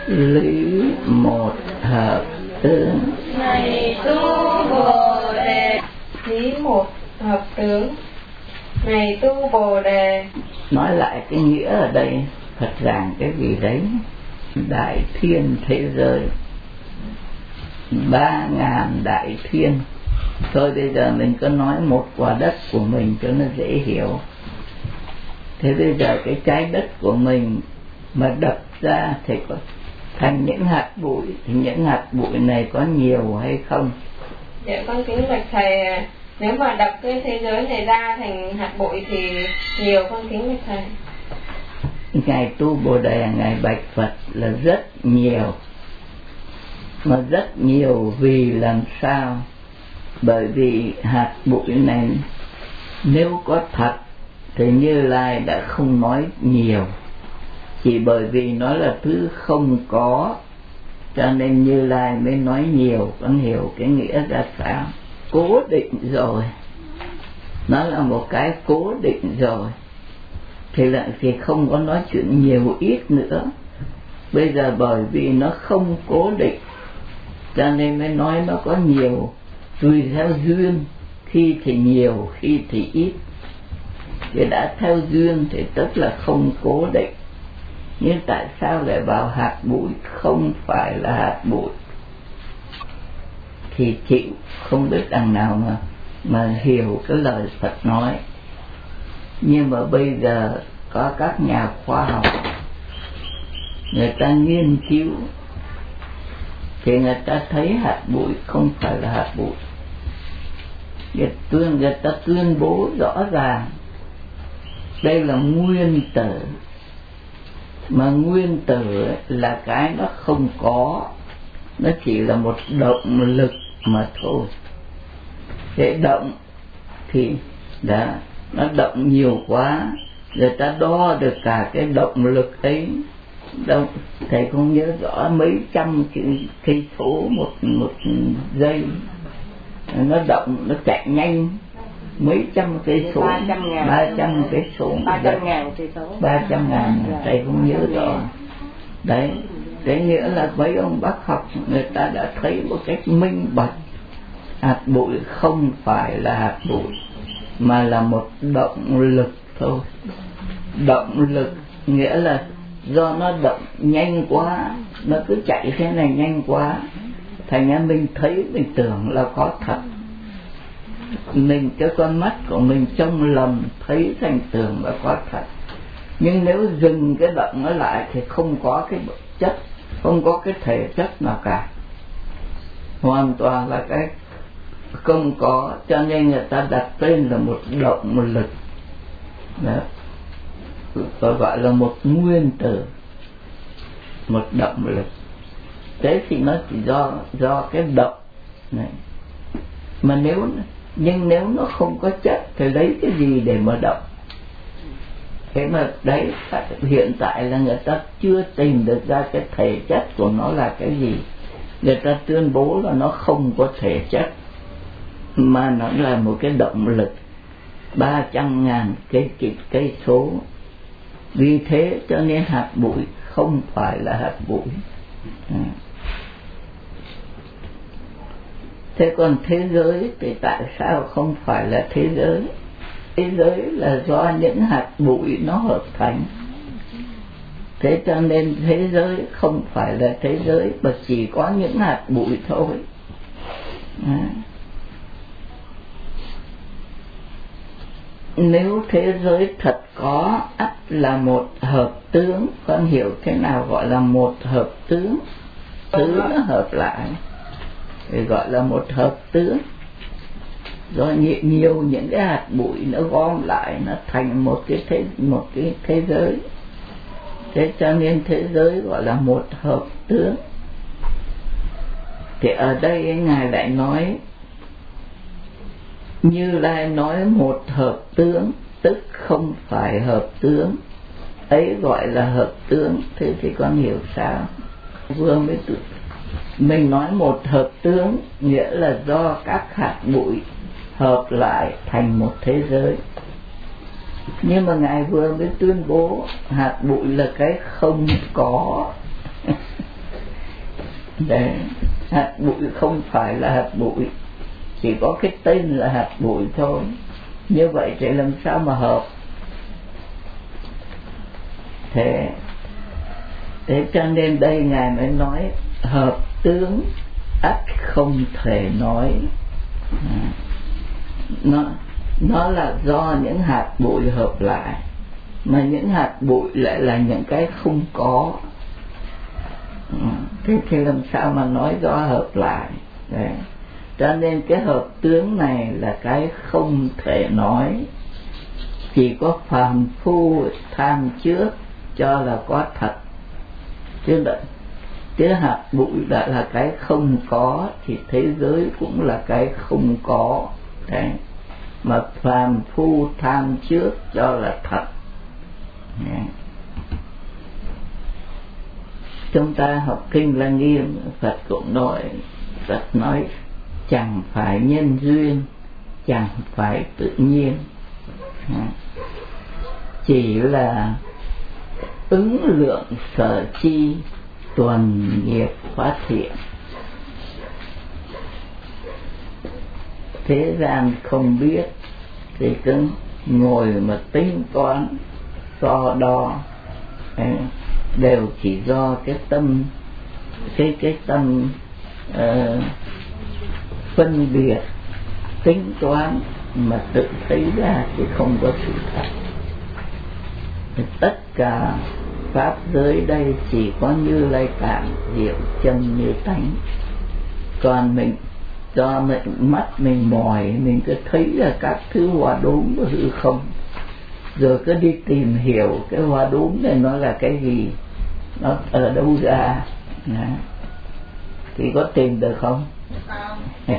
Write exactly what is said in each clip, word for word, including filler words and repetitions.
lý một hợp tướng. Này tu Bồ Đề, lý một hợp tướng. Này tu Bồ Đề. Nói lại cái nghĩa ở đây, Phật giảng cái gì đấy. Đại thiên thế giới, ba ngàn đại thiên. Thôi bây giờ mình có nói một quả đất của mình cho nó dễ hiểu. Thế bây giờ cái trái đất của mình mà đập ra thì có thành những hạt bụi, thì những hạt bụi này có nhiều hay không? Dạ con kính bạch thầy, nếu mà đập cái thế giới này ra thành hạt bụi thì nhiều, con kính bạch thầy. Ngài Tu Bồ Đề, Ngài bạch Phật là rất nhiều. Mà rất nhiều vì làm sao? Bởi vì hạt bụi này nếu có thật thì Như Lai đã không nói nhiều. Chỉ bởi vì nó là thứ không có cho nên Như Lai mới nói nhiều. Con hiểu cái nghĩa ra sao? Cố định rồi, nó là một cái cố định rồi thì lại thì không có nói chuyện nhiều ít nữa. Bây giờ bởi vì nó không cố định cho nên mới nói nó có nhiều, tùy theo duyên, khi thì nhiều, khi thì ít. Thì đã theo duyên thì tức là không cố định. Nhưng tại sao lại vào hạt bụi không phải là hạt bụi? Thì chịu không biết đằng nào mà mà hiểu cái lời Phật nói. Nhưng mà bây giờ có các nhà khoa học, người ta nghiên cứu thì người ta thấy hạt bụi không phải là hạt bụi. Người, tuyên, người ta tuyên bố rõ ràng đây là nguyên tử. Mà nguyên tử là cái nó không có, nó chỉ là một động lực mà thôi. Cái động thì đã nó động nhiều quá, người ta đo được cả cái động lực ấy. Đâu, thầy không nhớ rõ mấy trăm cây số một một giây, nó động, nó chạy nhanh mấy trăm cây số, ba trăm cây số, ba trăm ngàn cây số, ba trăm ngàn, thầy không nhớ rõ. Đấy, cái nghĩa là mấy ông bác học người ta đã thấy một cách minh bạch, hạt bụi không phải là hạt bụi mà là một động lực thôi. Động lực nghĩa là do nó động nhanh quá, nó cứ chạy thế này nhanh quá, thành ra mình thấy mình tưởng là có thật. Mình cái con mắt của mình trông lầm, thấy thành tưởng là có thật. Nhưng nếu dừng cái động nó lại thì không có cái chất, không có cái thể chất nào cả, hoàn toàn là cái không có. Cho nên người ta đặt tên là một động lực. Đó, và gọi là một nguyên tử, một động lực. Thế thì nó chỉ do do cái động này. Mà nếu nhưng nếu nó không có chất thì lấy cái gì để mà động? Thế mà đấy, hiện tại là người ta chưa tìm được ra cái thể chất của nó là cái gì. Người ta tuyên bố là nó không có thể chất, mà nó là một cái động lực ba trăm ngàn cây cây số. Vì thế cho nên hạt bụi không phải là hạt bụi. À. Thế còn thế giới thì tại sao không phải là thế giới? Thế giới là do những hạt bụi nó hợp thành. Thế cho nên thế giới không phải là thế giới, mà chỉ có những hạt bụi thôi. À. Nếu thế giới thật có, ắt là một hợp tướng. Con hiểu thế nào gọi là một hợp tướng? Thứ nó hợp lại thì gọi là một hợp tướng. Do nhiều những cái hạt bụi nó gom lại, nó thành một cái thế, một cái thế giới. Thế cho nên thế giới gọi là một hợp tướng. Thì ở đây Ngài lại nói, Như Lai nói một hợp tướng, tức không phải hợp tướng, ấy gọi là hợp tướng. Thế thì con hiểu sao? Vừa mới tự mình nói một hợp tướng nghĩa là do các hạt bụi hợp lại thành một thế giới. Nhưng mà Ngài vừa mới tuyên bố hạt bụi là cái không có. Đấy, hạt bụi không phải là hạt bụi, chỉ có cái tên là hạt bụi thôi. Như vậy thì làm sao mà hợp? Thế thế cho nên đây Ngài mới nói hợp tướng ắt không thể nói. Nó nó là do những hạt bụi hợp lại, mà những hạt bụi lại là những cái không có. Thế thì làm sao mà nói do hợp lại? Đấy. Cho nên cái hợp tướng này là cái không thể nói. Chỉ có phàm phu tham trước cho là có thật, chứ đợi cái hạt bụi đã là cái không có, thì thế giới cũng là cái không có. Đấy. Mà phàm phu tham trước cho là thật. Đấy. Chúng ta học kinh Lăng Nghiêm, Phật cũng nói, Phật nói chẳng phải nhân duyên, chẳng phải tự nhiên, chỉ là ứng lượng sở chi, tuần nghiệp phát hiện. Thế gian không biết thì cứ ngồi mà tính toán so đo, đều chỉ do cái tâm cái cái tâm uh, phân biệt tính toán mà tự thấy ra, chứ không có sự thật. Tất cả pháp giới đây chỉ có Như Lai Tạng diệu chân như tánh. Còn mình do mình, mắt mình mỏi, mình cứ thấy là các thứ hoa đốm và hư không, rồi cứ đi tìm hiểu cái hoa đốm này nó là cái gì, nó ở đâu ra. Đó. Thì có tìm được không? Không.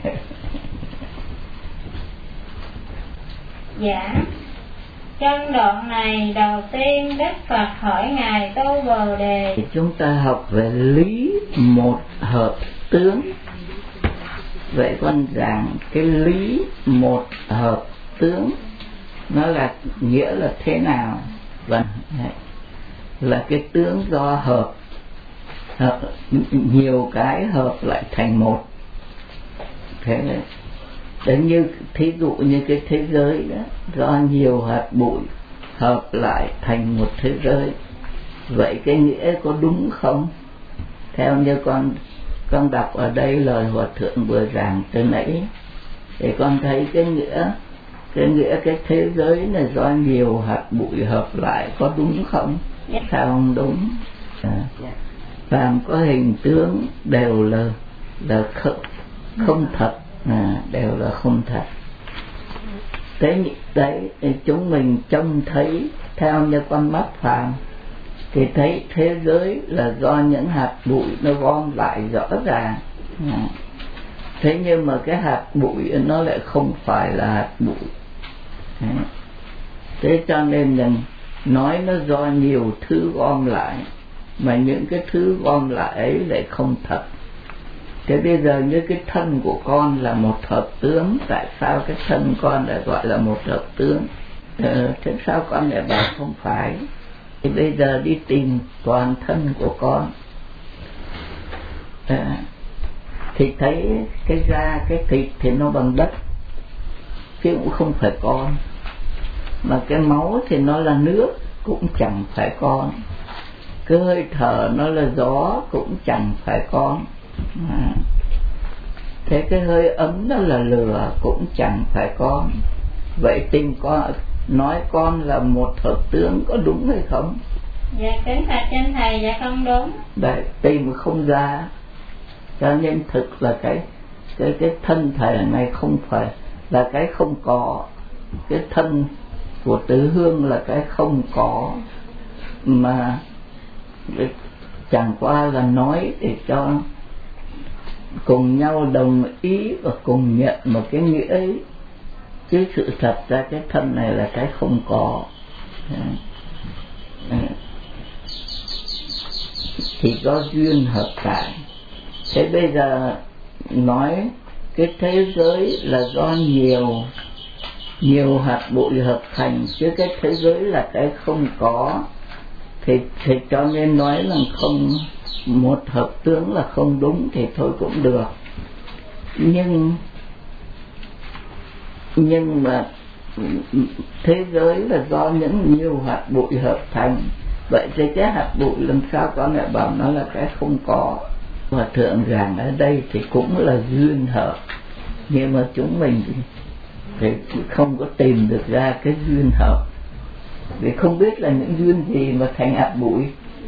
Dạ. Trong đoạn này đầu tiên Đức Phật hỏi Ngài Tu Bồ Đề. Thì chúng ta học về lý một hợp tướng. Vậy con giảng cái lý một hợp tướng nó là nghĩa là thế nào? Vâng, là cái tướng do hợp, hợp nhiều cái hợp lại thành một. Thế đấy. Đấy, như thí dụ như cái thế giới đó, do nhiều hạt bụi hợp lại thành một thế giới. Vậy cái nghĩa có đúng không? Theo như con con đọc ở đây lời Hòa Thượng vừa giảng từ nãy, thì con thấy cái nghĩa cái nghĩa cái thế giới này do nhiều hạt bụi hợp lại, có đúng không? Yeah. Sao không đúng? À, phàm có hình tướng đều là là không, không thật, à, đều là không thật. Thế đấy, chúng mình trông thấy theo như con mắt phàm thì thấy thế giới là do những hạt bụi nó gom lại rõ ràng. À. Thế nhưng mà cái hạt bụi nó lại không phải là hạt bụi. À. Thế cho nên là nói nó do nhiều thứ gom lại, mà những cái thứ gom lại ấy lại không thật. Thế bây giờ như cái thân của con là một hợp tướng, tại sao cái thân con lại gọi là một hợp tướng? Ờ, thế sao con lại bảo không phải? Thì bây giờ đi tìm toàn thân của con, à, thì thấy cái da, cái thịt thì nó bằng đất, chứ cũng không phải con. Mà cái máu thì nó là nước, cũng chẳng phải con. Cái hơi thở nó là gió, cũng chẳng phải con. À. Thế cái hơi ấm nó là lửa, cũng chẳng phải con. Vậy tìm con, nói con là một hợp tướng có đúng hay không? Dạ kính bạch trên thầy, dạ không đúng. Đấy, tìm không ra. Cho nên thực là cái cái cái thân thể này không phải là cái không có. Cái thân của Tứ Hương là cái không có, mà chẳng qua là nói để cho cùng nhau đồng ý và cùng nhận một cái nghĩa ấy, chứ sự thật ra cái thân này là cái không có. Thì có duyên hợp tại. Thế bây giờ nói cái thế giới là do nhiều nhiều hạt bụi hợp thành, chứ cái thế giới là cái không có, thì, thì cho nên nói là không, một hợp tướng là không đúng thì thôi cũng được, nhưng nhưng mà thế giới là do những nhiều hạt bụi hợp thành, vậy thì cái hạt bụi làm sao con lại bảo nó là cái không có. Hòa thượng rằng ở đây thì cũng là duyên hợp, nhưng mà chúng mình thì không có tìm được ra cái duyên hợp, vì không biết là những duyên gì mà thành hạt bụi.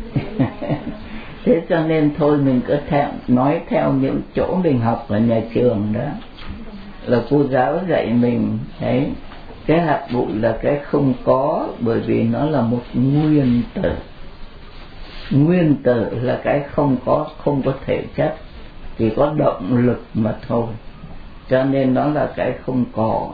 Thế cho nên thôi mình cứ theo, nói theo những chỗ mình học ở nhà trường đó, là cô giáo dạy mình thấy cái hạt bụi là cái không có, bởi vì nó là một nguyên tử. Nguyên tử là cái không có, không có thể chất, chỉ có động lực mà thôi, cho nên nó là cái không có.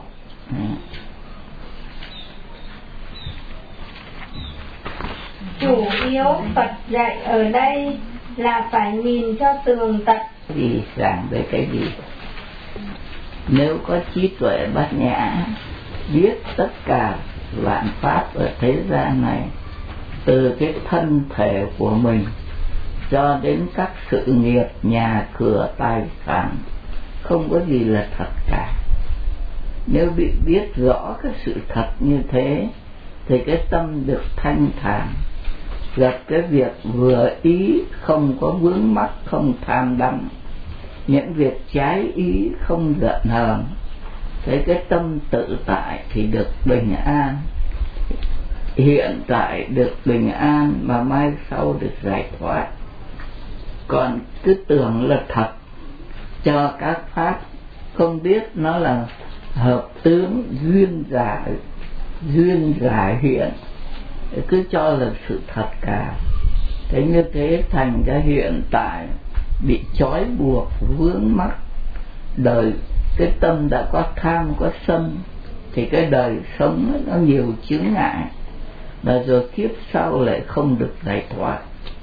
Chủ yếu Phật dạy ở đây là phải nhìn cho tường tận. Gì giảng về cái gì? Nếu có trí tuệ bát nhã, biết tất cả vạn pháp ở thế gian này, từ cái thân thể của mình cho đến các sự nghiệp, nhà cửa, tài sản, không có gì là thật cả. Nếu bị biết rõ cái sự thật như thế thì cái tâm được thanh thản, gặp cái việc vừa ý, không có vướng mắc, không tham đắm, những việc trái ý không giận hờn, thấy cái tâm tự tại thì được bình an, hiện tại được bình an mà mai sau được giải thoát. Còn cứ tưởng là thật cho các pháp, không biết nó là hợp tướng, duyên giải, duyên giải hiện, cứ cho là sự thật cả. Thế như thế thành ra hiện tại bị trói buộc, vướng mắc đời. Cái tâm đã có tham, có sân thì cái đời sống nó nhiều chướng ngại, và rồi kiếp sau lại không được giải thoát.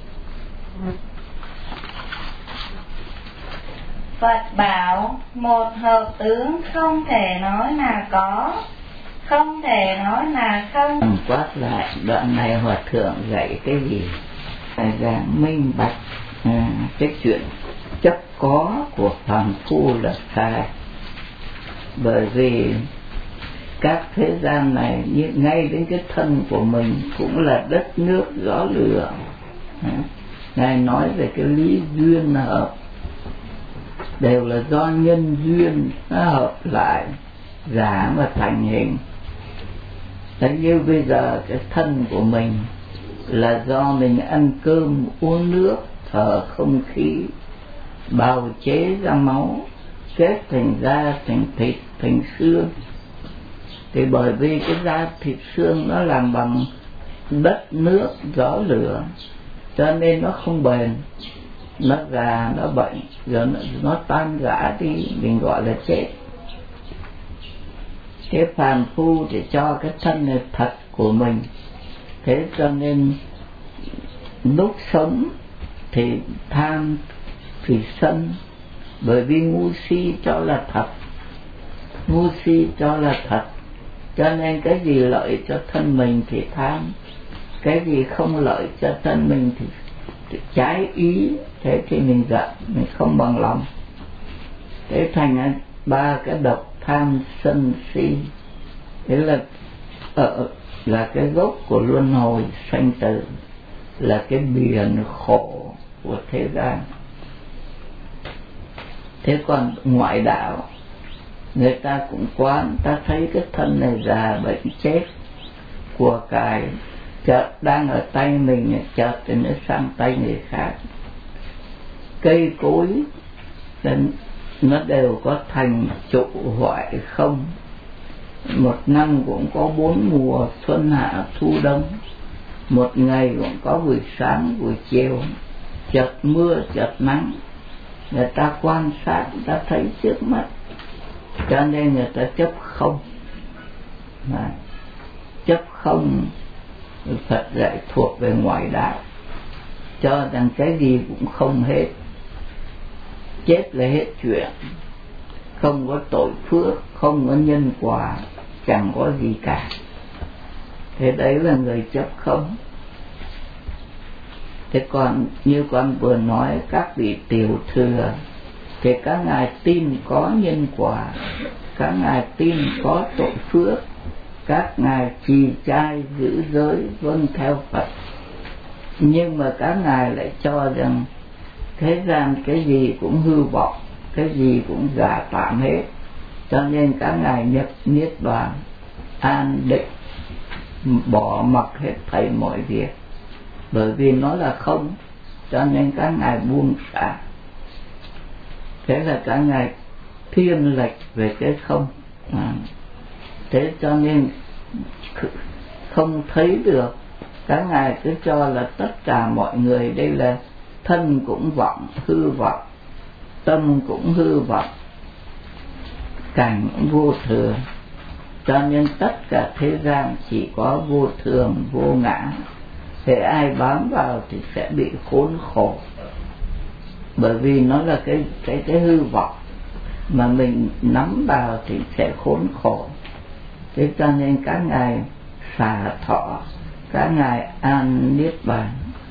Phật bảo một hợp tướng không thể nói là có, không thể nói là không. Quát lại đoạn này Hòa thượng dạy cái gì? Giảng minh bạch à, cái chuyện chấp có của phàm phu là sai. Bởi vì các thế gian này, như ngay đến cái thân của mình cũng là đất nước gió lửa. Ngài nói về cái lý duyên hợp, đều là do nhân duyên nó hợp lại giả mà thành hình. Thế như bây giờ cái thân của mình là do mình ăn cơm, uống nước, thở không khí, bào chế ra máu, kết thành da, thành thịt, thành xương. Thì bởi vì cái da thịt xương nó làm bằng đất, nước, gió, lửa, cho nên nó không bền, nó già, nó bệnh, rồi nó, nó tan rã đi, mình gọi là chết. Cái phàm phu thì cho cái thân này thật của mình, thế cho nên lúc sống thì tham thì sân, bởi vì ngu si cho là thật, ngu si cho là thật, cho nên cái gì lợi cho thân mình thì tham, cái gì không lợi cho thân mình thì, thì trái ý, thế thì mình giận, mình không bằng lòng. Thế thành ba cái độc tham sân si, thế là ở là cái gốc của luân hồi sanh tử, là cái biển khổ của thế gian. Thế còn ngoại đạo, người ta cũng quán, ta thấy cái thân này già bệnh chết, của cải chợt đang ở tay mình, chợt thì nó sang tay người khác. Cây cối nó đều có thành trụ hoại không. Một năm cũng có bốn mùa, xuân hạ thu đông. Một ngày cũng có buổi sáng buổi chiều, chợt mưa chợt nắng. Người ta quan sát, người ta thấy trước mắt, cho nên người ta chấp không. Mà chấp không, Phật dạy thuộc về ngoại đạo, cho rằng cái gì cũng không hết, chết là hết chuyện, không có tội phước, không có nhân quả, chẳng có gì cả. Thế đấy là người chấp không. Thế còn như con vừa nói, các vị tiểu thừa thì các ngài tin có nhân quả, các ngài tin có tội phước, các ngài trì trai giữ giới vâng theo Phật, nhưng mà các ngài lại cho rằng thế gian cái gì cũng hư vọng, cái gì cũng giả tạm hết, cho nên các ngài nhập niết bàn an định, bỏ mặc hết thảy mọi việc, bởi vì nó là không, cho nên các ngài buông xả. Thế là các ngài thiên lệch về cái không, à, thế cho nên không thấy được. Các ngài cứ cho là tất cả mọi người đây là thân cũng vọng, hư vọng, tâm cũng hư vọng, cảnh cũng vô thường, cho nên tất cả thế gian chỉ có vô thường, vô ngã. Thế ai bám vào thì sẽ bị khốn khổ, bởi vì nó là cái cái cái hư vọng mà mình nắm vào thì sẽ khốn khổ. Thế cho nên các ngài xả thọ, các ngài an niết bàn.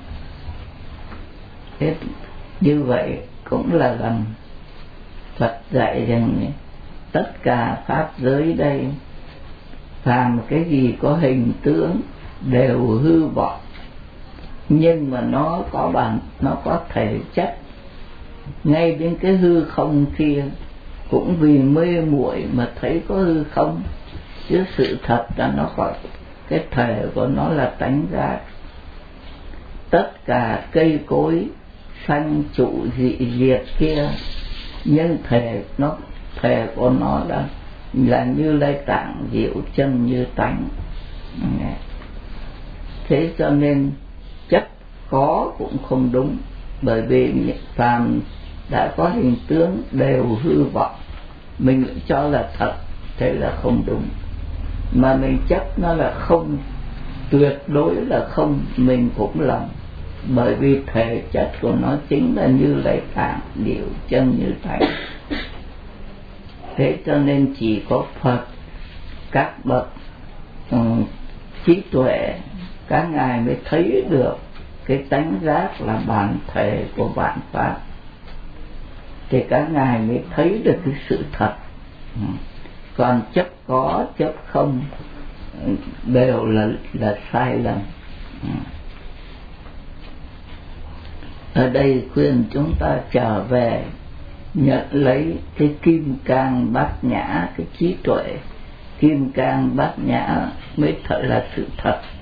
Thế như vậy cũng là rằng Phật dạy rằng tất cả pháp giới đây, phàm cái gì có hình tướng đều hư vọng, nhưng mà nó có bản, nó có thể chất. Ngay đến cái hư không kia cũng vì mê muội mà thấy có hư không, chứ sự thật là nó có cái thể của nó là tánh giác. Tất cả cây cối sanh trụ dị diệt kia, nhưng thể nó thể của nó là là Như Lai Tạng diệu chân như tánh. Thế cho nên chất có cũng không đúng, bởi vì phàm đã có hình tướng đều hư vọng, mình cho là thật, thế là không đúng. Mà mình chấp nó là không, tuyệt đối là không, mình cũng lầm, bởi vì thể chất của nó chính là Như Lai Tạng diệu chân như tánh. Thế cho nên chỉ có Phật, các bậc um, trí tuệ, các ngài mới thấy được cái tánh giác là bản thể của vạn pháp, thì các ngài mới thấy được cái sự thật. Còn chấp có, chấp không đều là là sai lầm. Ở đây khuyên chúng ta trở về nhận lấy cái kim cang bát nhã, cái trí tuệ kim cang bát nhã mới thật là sự thật.